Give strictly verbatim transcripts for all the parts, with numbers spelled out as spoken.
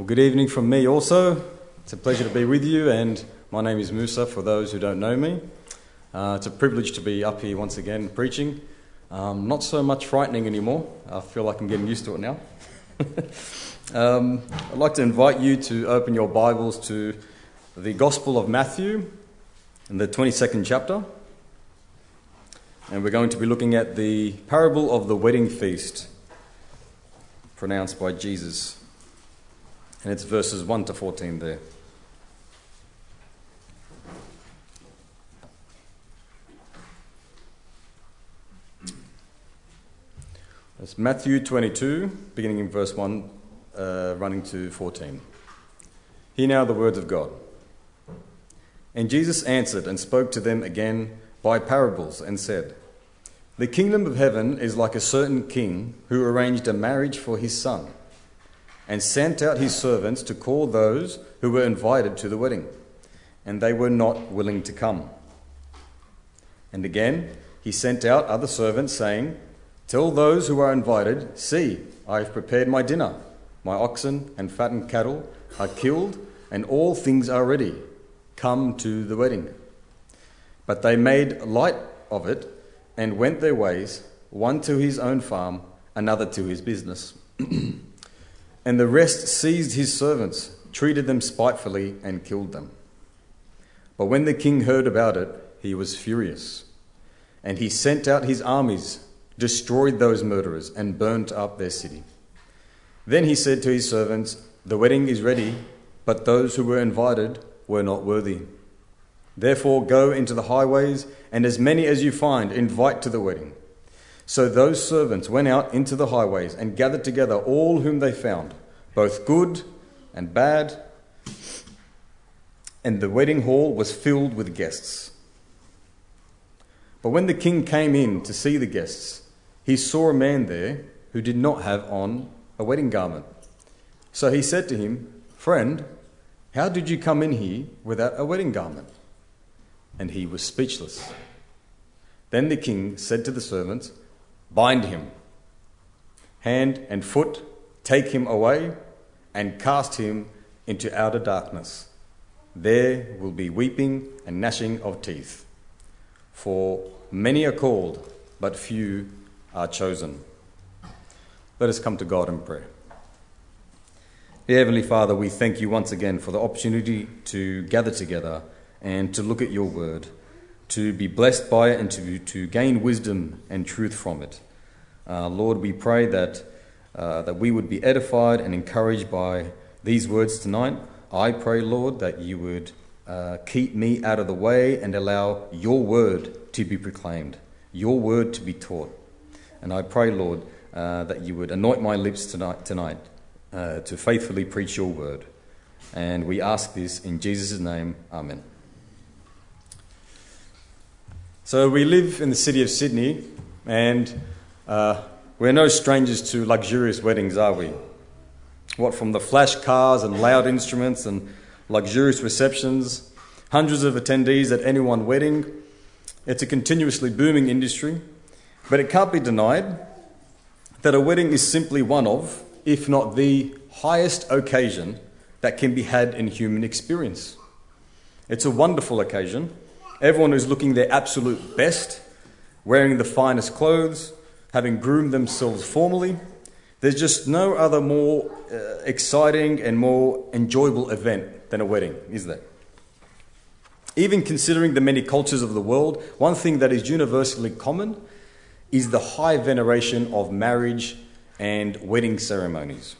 Well, good evening from me also. It's a pleasure to be with you, and my name is Musa for those who don't know me. Uh, it's a privilege to be up here once again preaching. Um, not so much frightening anymore. I feel like I'm getting used to it now. um, I'd like to invite you to open your Bibles to the Gospel of Matthew in the twenty-second chapter. And we're going to be looking at the parable of the wedding feast pronounced by Jesus. And it's verses one to fourteen there. It's Matthew twenty-two, beginning in verse one, uh, running to fourteen. Hear now the words of God. And Jesus answered and spoke to them again by parables and said, The kingdom of heaven is like a certain king who arranged a marriage for his son, and sent out his servants to call those who were invited to the wedding, and they were not willing to come. And again he sent out other servants, saying, Tell those who are invited, See, I have prepared my dinner. My oxen and fattened cattle are killed, and all things are ready. Come to the wedding. But they made light of it, and went their ways, one to his own farm, another to his business. And the rest seized his servants, treated them spitefully, and killed them. But when the king heard about it, he was furious. And he sent out his armies, destroyed those murderers, and burnt up their city. Then he said to his servants, The wedding is ready, but those who were invited were not worthy. Therefore go into the highways, and as many as you find, invite to the wedding. So those servants went out into the highways and gathered together all whom they found, both good and bad, and the wedding hall was filled with guests. But when the king came in to see the guests, he saw a man there who did not have on a wedding garment. So he said to him, Friend, how did you come in here without a wedding garment? And he was speechless. Then the king said to the servants, Bind him, hand and foot, take him away, and cast him into outer darkness. There will be weeping and gnashing of teeth. For many are called, but few are chosen. Let us come to God in prayer. Dear Heavenly Father, we thank you once again for the opportunity to gather together and to look at your word, to be blessed by it and to, to gain wisdom and truth from it. Uh, Lord, we pray that uh, that we would be edified and encouraged by these words tonight. I pray, Lord, that you would uh, keep me out of the way and allow your word to be proclaimed, your word to be taught. And I pray, Lord, uh, that you would anoint my lips tonight, tonight uh, to faithfully preach your word. And we ask this in Jesus' name. Amen. So we live in the city of Sydney, and uh, we're no strangers to luxurious weddings, are we? What from the flash cars and loud instruments and luxurious receptions, hundreds of attendees at any one wedding. It's a continuously booming industry, but it can't be denied that a wedding is simply one of, if not the highest occasion that can be had in human experience. It's a wonderful occasion. Everyone is looking their absolute best, wearing the finest clothes, having groomed themselves formally. There's just no other more uh, exciting and more enjoyable event than a wedding, is there? Even considering the many cultures of the world, one thing that is universally common is the high veneration of marriage and wedding ceremonies.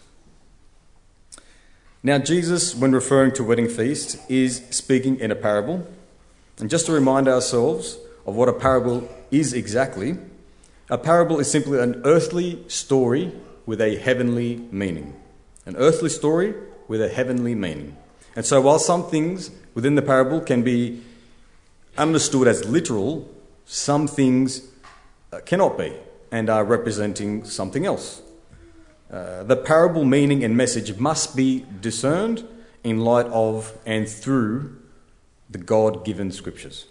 Now, Jesus, when referring to wedding feast, is speaking in a parable. And just to remind ourselves of what a parable is exactly, a parable is simply an earthly story with a heavenly meaning. An earthly story with a heavenly meaning. And so while some things within the parable can be understood as literal, some things cannot be and are representing something else. Uh, the parable meaning and message must be discerned in light of and through the God-given scriptures.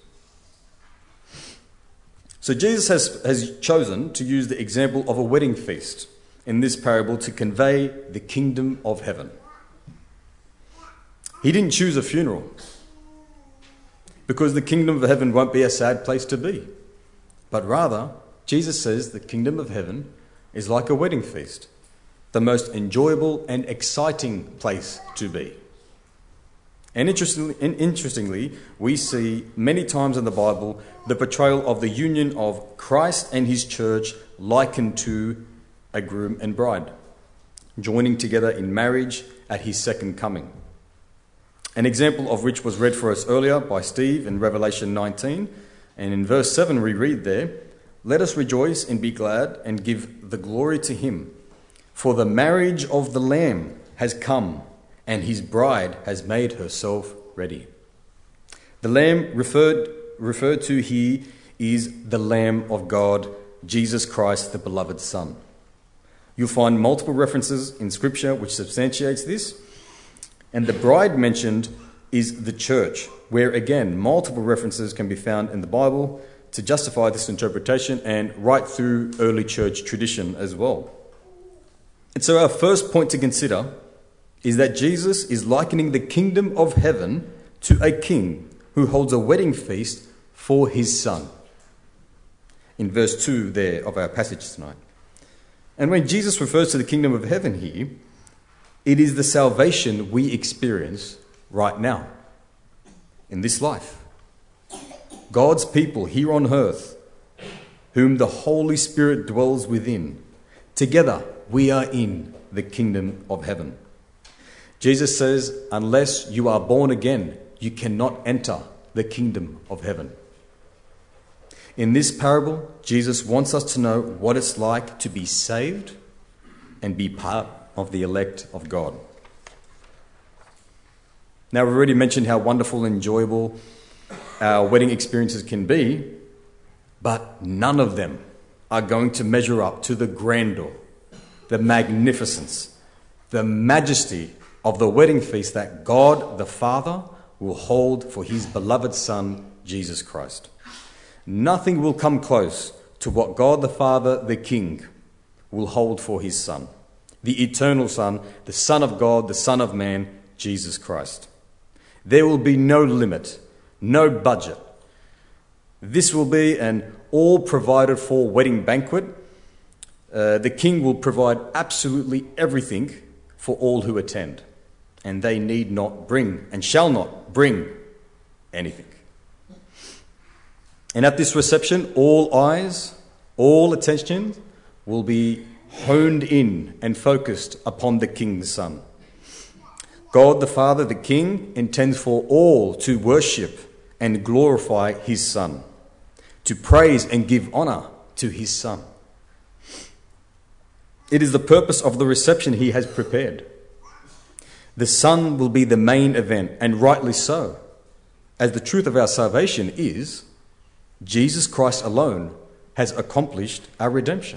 So Jesus has, has chosen to use the example of a wedding feast in this parable to convey the kingdom of heaven. He didn't choose a funeral because the kingdom of heaven won't be a sad place to be. But rather, Jesus says the kingdom of heaven is like a wedding feast, the most enjoyable and exciting place to be. And interestingly, and interestingly, we see many times in the Bible the portrayal of the union of Christ and his church likened to a groom and bride, joining together in marriage at his second coming. An example of which was read for us earlier by Steve in Revelation nineteen. And in verse seven we read there, "Let us rejoice and be glad and give the glory to him. For the marriage of the Lamb has come, and his bride has made herself ready." The Lamb referred, referred to here is the Lamb of God, Jesus Christ, the beloved Son. You'll find multiple references in Scripture which substantiates this. And the bride mentioned is the church, where again, multiple references can be found in the Bible to justify this interpretation and right through early church tradition as well. And so our first point to consider is that Jesus is likening the kingdom of heaven to a king who holds a wedding feast for his son. In verse two there of our passage tonight. And when Jesus refers to the kingdom of heaven here, it is the salvation we experience right now, in this life. God's people here on earth, whom the Holy Spirit dwells within, together we are in the kingdom of heaven. Jesus says, unless you are born again, you cannot enter the kingdom of heaven. In this parable, Jesus wants us to know what it's like to be saved and be part of the elect of God. Now, we've already mentioned how wonderful and enjoyable our wedding experiences can be, but none of them are going to measure up to the grandeur, the magnificence, the majesty of the wedding feast that God the Father will hold for his beloved Son, Jesus Christ. Nothing will come close to what God the Father, the King, will hold for his Son, the eternal Son, the Son of God, the Son of Man, Jesus Christ. There will be no limit, no budget. This will be an all-provided-for wedding banquet. Uh, the King will provide absolutely everything for all who attend, and they need not bring and shall not bring anything. And at this reception, all eyes, all attention will be honed in and focused upon the King's Son. God the Father, the King, intends for all to worship and glorify his Son, to praise and give honour to his Son. It is the purpose of the reception he has prepared. The Son will be the main event, and rightly so, as the truth of our salvation is Jesus Christ alone has accomplished our redemption.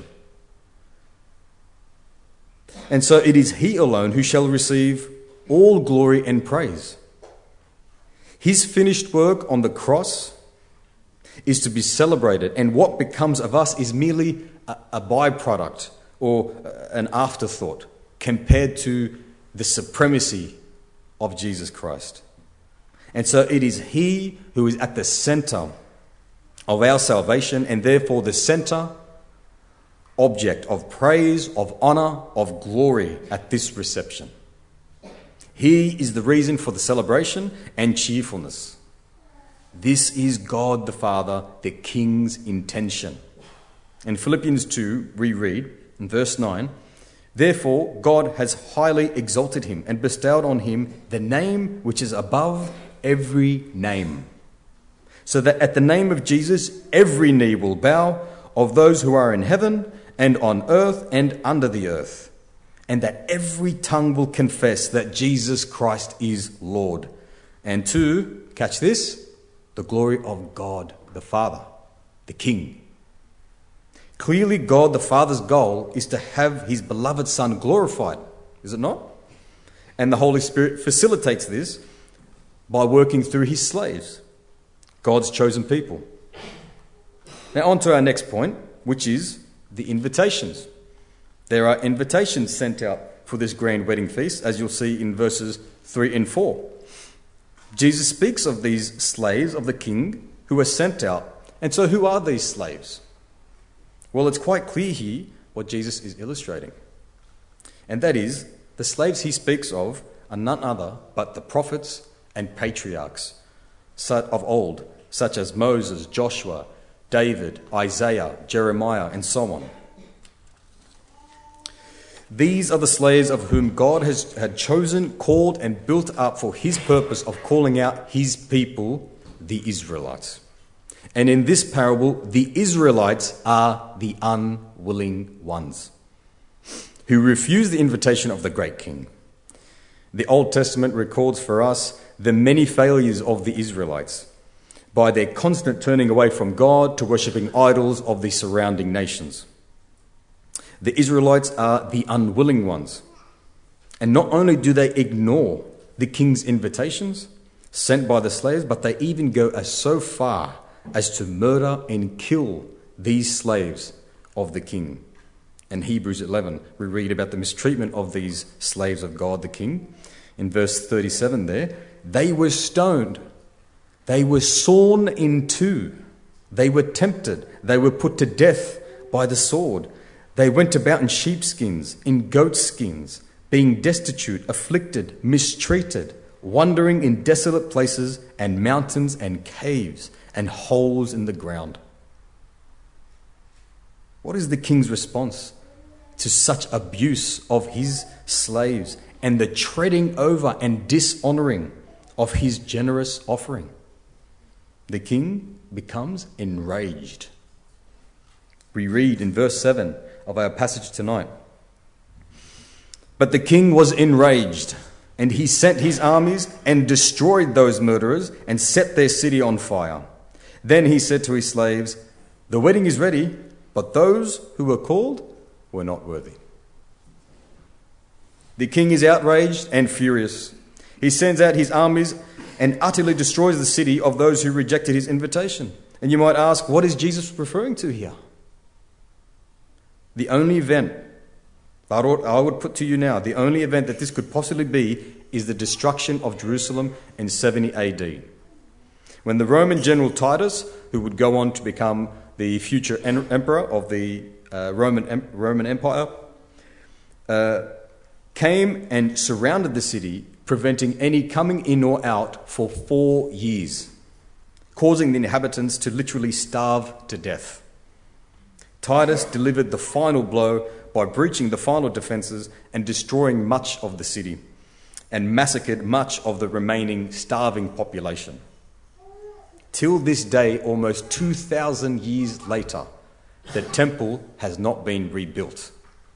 And so it is he alone who shall receive all glory and praise. His finished work on the cross is to be celebrated, and what becomes of us is merely a, a byproduct or an afterthought compared to the supremacy of Jesus Christ. And so it is he who is at the centre of our salvation, and therefore the centre object of praise, of honour, of glory at this reception. He is the reason for the celebration and cheerfulness. This is God the Father, the King's intention. In Philippians two, we read in verse nine, "Therefore God has highly exalted him and bestowed on him the name which is above every name, so that at the name of Jesus every knee will bow, of those who are in heaven and on earth and under the earth, and that every tongue will confess that Jesus Christ is Lord, and to," catch this, "the glory of God the Father, the King." Clearly, God the Father's goal is to have his beloved Son glorified, is it not? And the Holy Spirit facilitates this by working through his slaves, God's chosen people. Now on to our next point, which is the invitations. There are invitations sent out for this grand wedding feast, as you'll see in verses three and four. Jesus speaks of these slaves of the king who are sent out. And so who are these slaves? Well, it's quite clear here what Jesus is illustrating. And that is, the slaves he speaks of are none other but the prophets and patriarchs of old, such as Moses, Joshua, David, Isaiah, Jeremiah, and so on. These are the slaves of whom God has had chosen, called, and built up for his purpose of calling out his people, the Israelites. And in this parable, the Israelites are the unwilling ones who refuse the invitation of the great king. The Old Testament records for us the many failures of the Israelites by their constant turning away from God to worshipping idols of the surrounding nations. The Israelites are the unwilling ones. And not only do they ignore the king's invitations sent by the slaves, but they even go as so far as to murder and kill these slaves of the king. In Hebrews eleven, we read about the mistreatment of these slaves of God the king. In verse thirty-seven there, they were stoned, they were sawn in two, they were tempted, they were put to death by the sword. They went about in sheepskins, in goatskins, being destitute, afflicted, mistreated, wandering in desolate places and mountains and caves and holes in the ground. What is the king's response to such abuse of his slaves and the treading over and dishonouring of his generous offering? The king becomes enraged. We read in verse seven of our passage tonight, "But the king was enraged, and he sent his armies and destroyed those murderers and set their city on fire. Then he said to his slaves, 'The wedding is ready, but those who were called were not worthy.'" The king is outraged and furious. He sends out his armies and utterly destroys the city of those who rejected his invitation. And you might ask, what is Jesus referring to here? The only event, I would put to you now, the only event that this could possibly be is the destruction of Jerusalem in seventy A D. When the Roman general Titus, who would go on to become the future emperor of the uh, Roman, Roman Empire, uh, came and surrounded the city, preventing any coming in or out for four years, causing the inhabitants to literally starve to death. Titus delivered the final blow by breaching the final defences and destroying much of the city, and massacred much of the remaining starving population. Till this day, almost two thousand years later, the temple has not been rebuilt.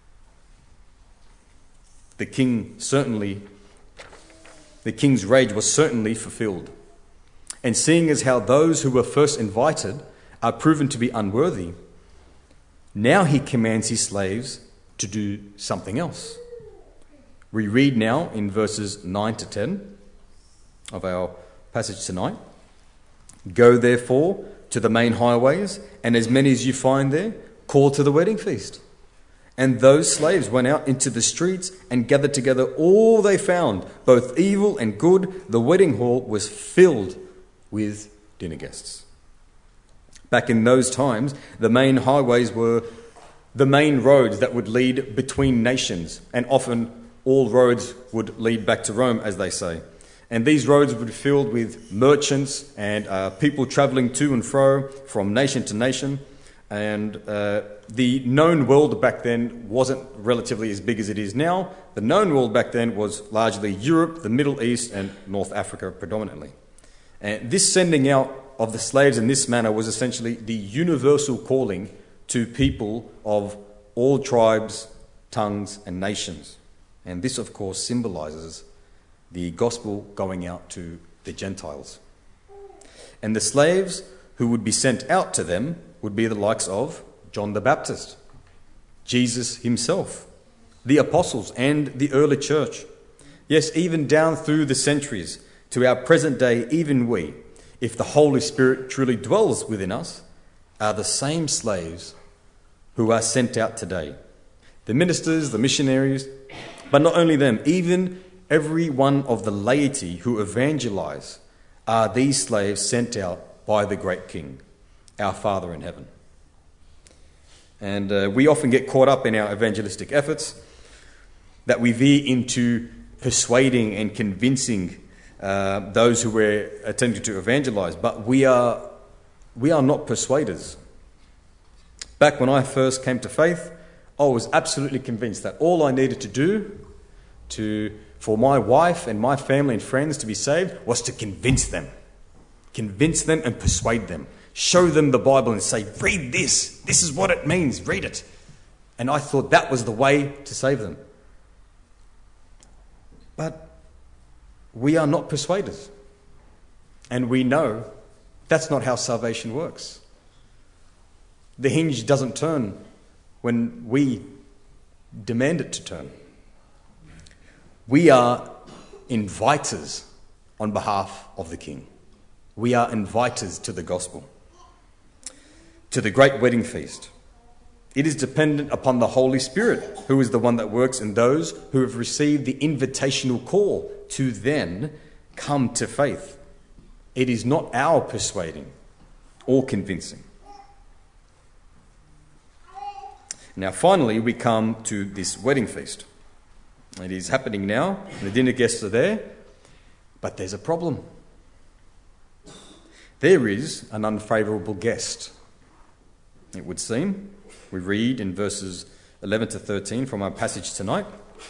The king certainly, the king's rage was certainly fulfilled. And seeing as how those who were first invited are proven to be unworthy, now he commands his slaves to do something else. We read now in verses nine to ten of our passage tonight, "Go therefore to the main highways, and as many as you find there, call to the wedding feast." And those slaves went out into the streets and gathered together all they found, both evil and good. The wedding hall was filled with dinner guests. Back in those times, the main highways were the main roads that would lead between nations, and often all roads would lead back to Rome, as they say. And these roads would be filled with merchants and uh, people travelling to and fro from nation to nation. And uh, the known world back then wasn't relatively as big as it is now. The known world back then was largely Europe, the Middle East, and North Africa predominantly. And this sending out of the slaves in this manner was essentially the universal calling to people of all tribes, tongues, and nations. And this, of course, symbolises the gospel going out to the Gentiles. And the slaves who would be sent out to them would be the likes of John the Baptist, Jesus himself, the apostles, and the early church. Yes, even down through the centuries to our present day, even we, if the Holy Spirit truly dwells within us, are the same slaves who are sent out today. The ministers, the missionaries, But not only them, even every one of the laity who evangelize are these slaves sent out by the great King, our Father in heaven. And uh, we often get caught up in our evangelistic efforts that we veer into persuading and convincing uh, those who we're attempting to evangelize. But we are we are not persuaders. Back when I first came to faith, I was absolutely convinced that all I needed to do to for my wife and my family and friends to be saved was to convince them. Convince them and persuade them. Show them the Bible and say, read this. This is what it means. Read it. And I thought that was the way to save them. But we are not persuaders. And we know that's not how salvation works. The hinge doesn't turn when we demand it to turn. We are inviters on behalf of the King. We are inviters to the gospel, to the great wedding feast. It is dependent upon the Holy Spirit, who is the one that works in those who have received the invitational call to then come to faith. It is not our persuading or convincing. Now, finally, we come to this wedding feast. It is happening now. The dinner guests are there, but there's a problem. There is an unfavourable guest, it would seem. We read in verses eleven to thirteen from our passage tonight.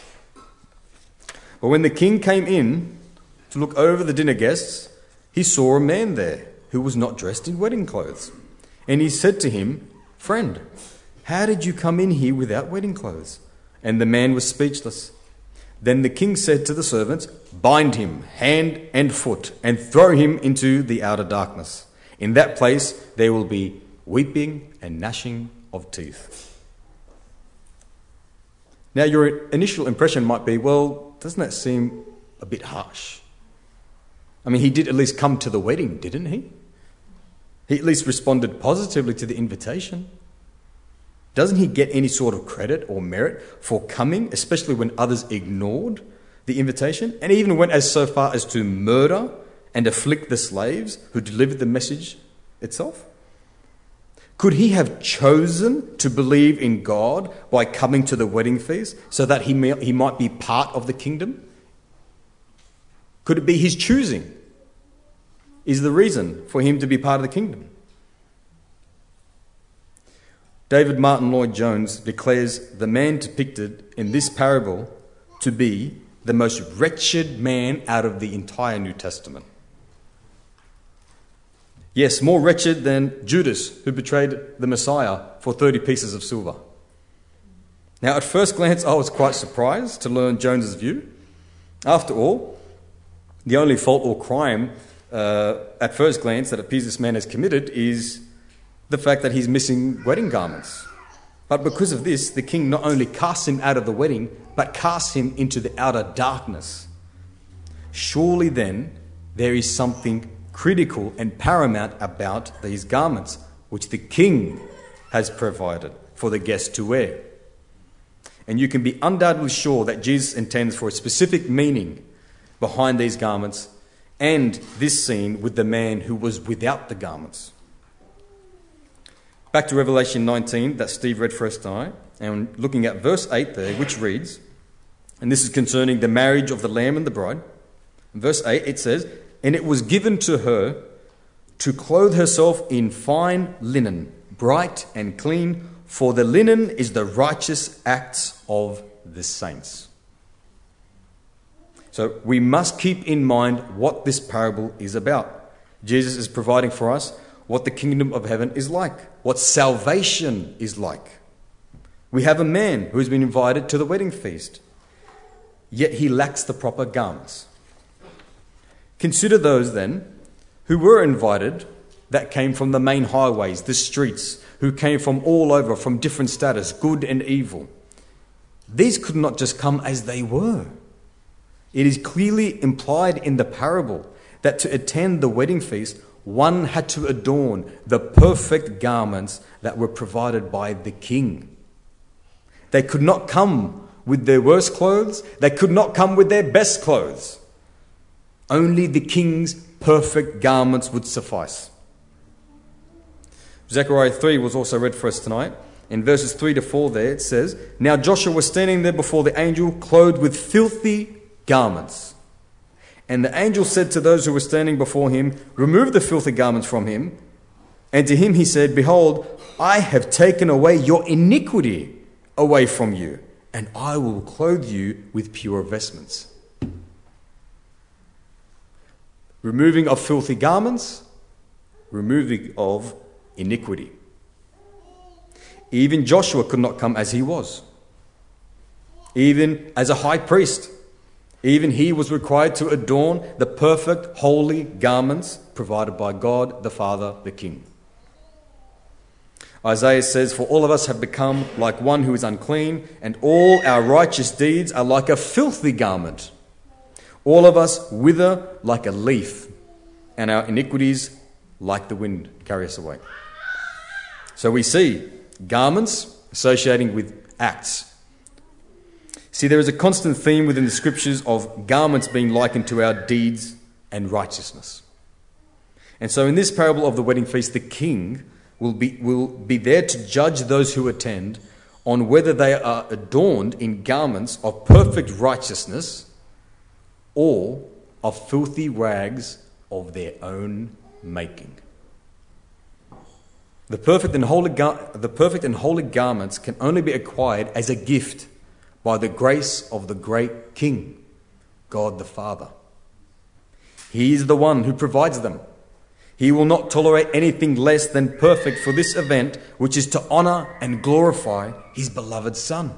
But when the king came in to look over the dinner guests, he saw a man there who was not dressed in wedding clothes. And he said to him, "Friend, how did you come in here without wedding clothes?" And the man was speechless. Then the king said to the servants, "Bind him hand and foot and throw him into the outer darkness. In that place there will be weeping and gnashing of teeth." Now your initial impression might be, well, doesn't that seem a bit harsh? I mean, he did at least come to the wedding, didn't he? He at least responded positively to the invitation. Doesn't he get any sort of credit or merit for coming, especially when others ignored the invitation and even went as so far as to murder and afflict the slaves who delivered the message itself? Could he have chosen to believe in God by coming to the wedding feast so that he may, he might be part of the kingdom? Could it be his choosing is the reason for him to be part of the kingdom? David Martin Lloyd-Jones declares the man depicted in this parable to be the most wretched man out of the entire New Testament. Yes, more wretched than Judas, who betrayed the Messiah for thirty pieces of silver. Now, at first glance, I was quite surprised to learn Jones's view. After all, the only fault or crime uh, at first glance that appears this man has committed is the fact that he's missing wedding garments. But because of this, the king not only casts him out of the wedding, but casts him into the outer darkness. Surely then, there is something critical and paramount about these garments, which the king has provided for the guest to wear. And you can be undoubtedly sure that Jesus intends for a specific meaning behind these garments and this scene with the man who was without the garments. Back to Revelation nineteen that Steve read for us tonight, and looking at verse eight there, which reads, and this is concerning the marriage of the Lamb and the bride. In verse eight it says, "And it was given to her to clothe herself in fine linen, bright and clean, for the linen is the righteous acts of the saints." So we must keep in mind what this parable is about. Jesus is providing for us what the kingdom of heaven is like, what salvation is like. We have a man who has been invited to the wedding feast, yet he lacks the proper garments. Consider those then who were invited that came from the main highways, the streets, who came from all over, from different status, good and evil. These could not just come as they were. It is clearly implied in the parable that to attend the wedding feast, one had to adorn the perfect garments that were provided by the king. They could not come with their worst clothes. They could not come with their best clothes. Only the king's perfect garments would suffice. Zechariah three was also read for us tonight. In verses three to four there it says, "Now Joshua was standing there before the angel, clothed with filthy garments. And the angel said to those who were standing before him, 'Remove the filthy garments from him.' And to him he said, 'Behold, I have taken away your iniquity away from you, and I will clothe you with pure vestments.'" Removing of filthy garments, removing of iniquity. Even Joshua could not come as he was. Even as a high priest, even he was required to adorn the perfect, holy garments provided by God, the Father, the King. Isaiah says, "For all of us have become like one who is unclean, and all our righteous deeds are like a filthy garment. All of us wither like a leaf, and our iniquities like the wind carry us away." So we see garments associating with acts. See, there is a constant theme within the scriptures of garments being likened to our deeds and righteousness. And so in this parable of the wedding feast, the king will be, will be there to judge those who attend on whether they are adorned in garments of perfect righteousness or of filthy rags of their own making. The perfect and holy gar- the perfect and holy garments can only be acquired as a gift by the grace of the great King, God the Father. He is the one who provides them. He will not tolerate anything less than perfect for this event, which is to honor and glorify his beloved Son.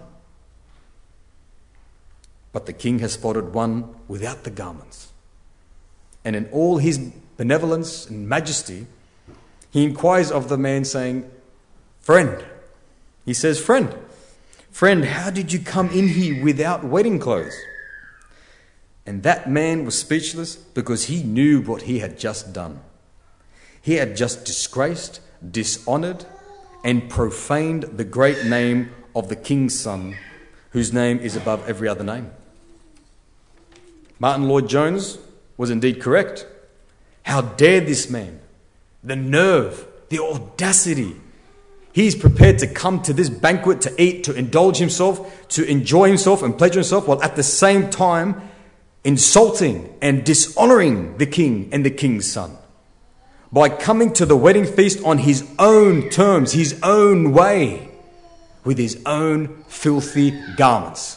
But the king has spotted one without the garments. And in all his benevolence and majesty, he inquires of the man saying, "Friend," he says, "Friend, friend, how did you come in here without wedding clothes?" And that man was speechless because he knew what he had just done. He had just disgraced, dishonored, and profaned the great name of the King's Son, whose name is above every other name. Martin Lloyd-Jones was indeed correct. How dared this man? The nerve, the audacity. He's prepared to come to this banquet to eat, to indulge himself, to enjoy himself and pleasure himself, while at the same time insulting and dishonoring the king and the king's son by coming to the wedding feast on his own terms, his own way, with his own filthy garments.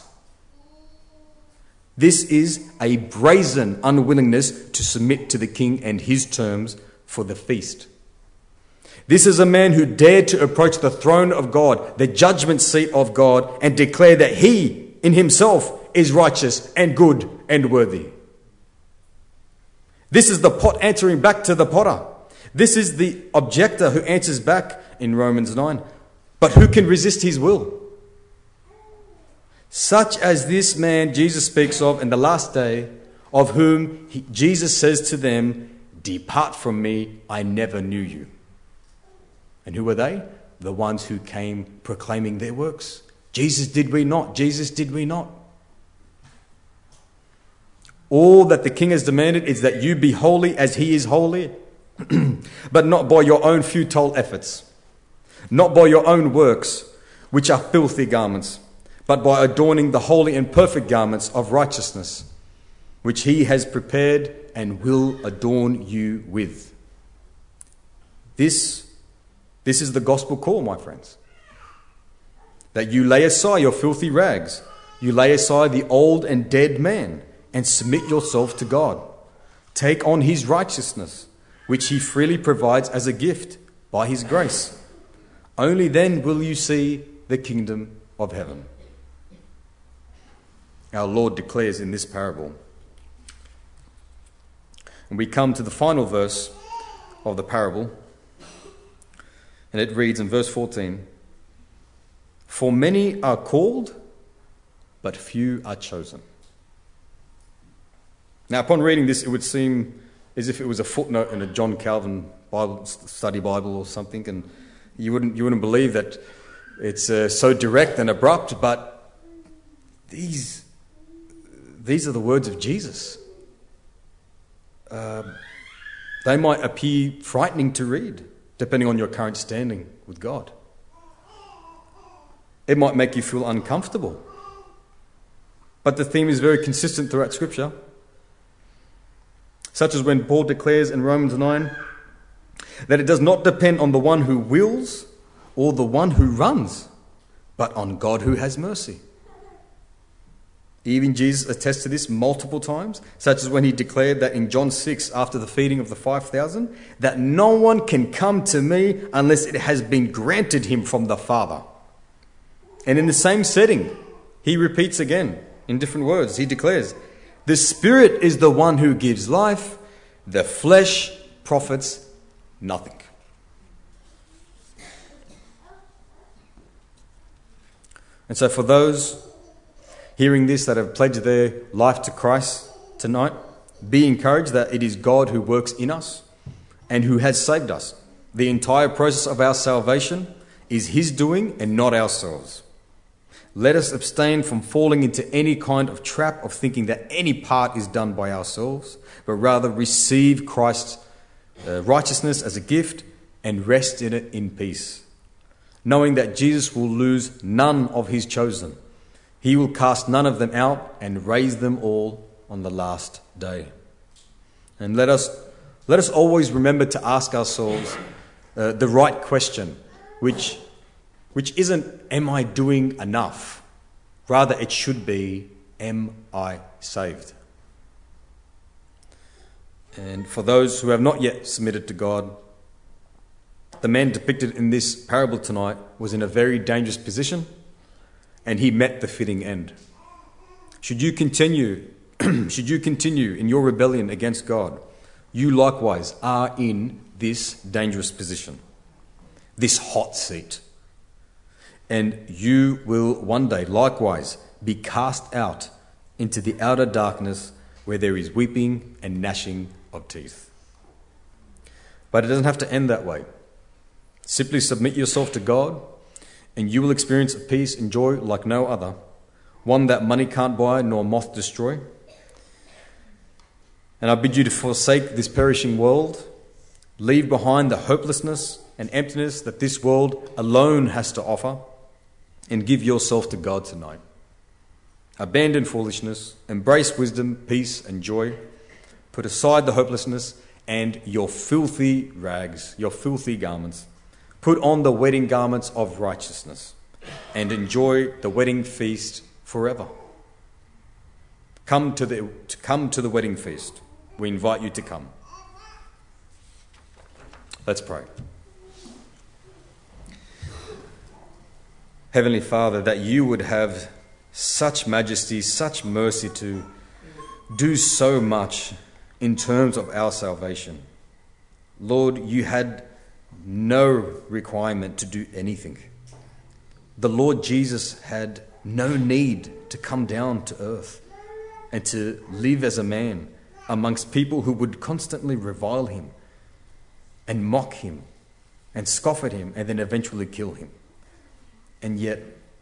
This is a brazen unwillingness to submit to the king and his terms for the feast. This is a man who dared to approach the throne of God, the judgment seat of God, and declare that he in himself is righteous and good and worthy. This is the pot answering back to the potter. This is the objector who answers back in Romans nine. But who can resist his will? Such as this man Jesus speaks of in the last day, of whom he, Jesus says to them, "Depart from me, I never knew you." And who were they? The ones who came proclaiming their works. Jesus, did we not? Jesus, did we not? All that the king has demanded is that you be holy as he is holy, but not by your own futile efforts, not by your own works, which are filthy garments, but by adorning the holy and perfect garments of righteousness, which he has prepared and will adorn you with. This, this is the gospel call, my friends. That you lay aside your filthy rags, you lay aside the old and dead man, and submit yourself to God. Take on his righteousness, which he freely provides as a gift by his grace. Only then will you see the kingdom of heaven. Our Lord declares in this parable. And we come to the final verse of the parable, and it reads in verse fourteen, "For many are called, but few are chosen." Now, upon reading this, it would seem as if it was a footnote in a John Calvin Bible study Bible or something, and you wouldn't you wouldn't believe that it's uh, so direct and abrupt. But these, these are the words of Jesus. Uh, they might appear frightening to read, depending on your current standing with God. It might make you feel uncomfortable. But the theme is very consistent throughout Scripture. Such as when Paul declares in Romans nine that it does not depend on the one who wills or the one who runs, but on God who has mercy. Even Jesus attests to this multiple times, such as when he declared that in John six, after the feeding of the five thousand, that no one can come to me unless it has been granted him from the Father. And in the same setting, he repeats again in different words. He declares, the Spirit is the one who gives life, the flesh profits nothing. And so for those hearing this that have pledged their life to Christ tonight, be encouraged that it is God who works in us and who has saved us. The entire process of our salvation is his doing and not ourselves. Let us abstain from falling into any kind of trap of thinking that any part is done by ourselves, but rather receive Christ's uh, righteousness as a gift and rest in it in peace, knowing that Jesus will lose none of his chosen. He will cast none of them out and raise them all on the last day. And let us, let us always remember to ask ourselves uh, the right question, which Which isn't, am I doing enough? Rather, it should be, am I saved? And for those who have not yet submitted to God, the man depicted in this parable tonight was in a very dangerous position, and he met the fitting end. Should you continue, should you continue in your rebellion against God, you likewise are in this dangerous position, this hot seat. And you will one day likewise be cast out into the outer darkness where there is weeping and gnashing of teeth. But it doesn't have to end that way. Simply submit yourself to God and you will experience a peace and joy like no other, one that money can't buy nor moth destroy. And I bid you to forsake this perishing world, leave behind the hopelessness and emptiness that this world alone has to offer, and give yourself to God tonight. Abandon foolishness, embrace wisdom, peace and joy. Put aside the hopelessness and your filthy rags, your filthy garments. Put on the wedding garments of righteousness and enjoy the wedding feast forever. Come to the, to come to the wedding feast. We invite you to come. Let's pray. Heavenly Father, that you would have such majesty, such mercy to do so much in terms of our salvation. Lord, you had no requirement to do anything. The Lord Jesus had no need to come down to earth and to live as a man amongst people who would constantly revile him and mock him and scoff at him and then eventually kill him. And yet,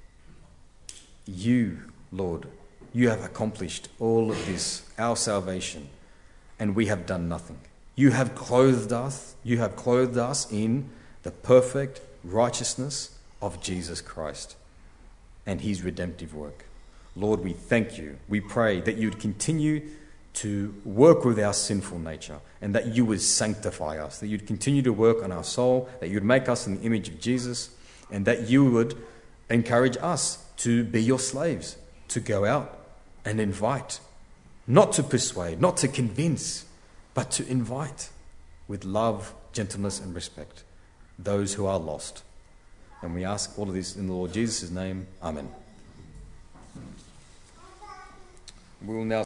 you, Lord, you have accomplished all of this, our salvation, and we have done nothing. You have clothed us, you have clothed us in the perfect righteousness of Jesus Christ and his redemptive work. Lord, we thank you. We pray that you would continue to work with our sinful nature and that you would sanctify us, that you'd continue to work on our soul, that you'd make us in the image of Jesus, and that you would encourage us to be your slaves, to go out and invite, not to persuade, not to convince, but to invite with love, gentleness and respect those who are lost. And we ask all of this in the Lord Jesus' name. Amen. We will now